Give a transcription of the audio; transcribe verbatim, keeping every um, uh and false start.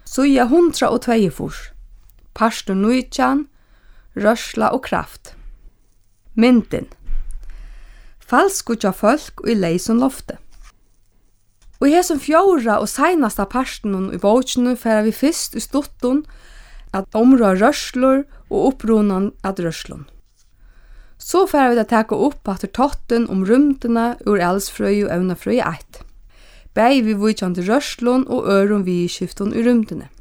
Suja hundra og tveiogfýrs. Pastor nítjan, rørsla og kraft. Myndin. Falskutja folk i leisun lofte. Og i hesum fjóra og seinasta parstenun i bókinu færa vi fyrst i stuttun at områ rørslur og upprunan at rørslun. Så færa vi det taka upp at totten om rymdina ur elsfrøy og evnafrøy eitt. Begge vi vujtjande rørslun og ørum vi skiftun i rymdene.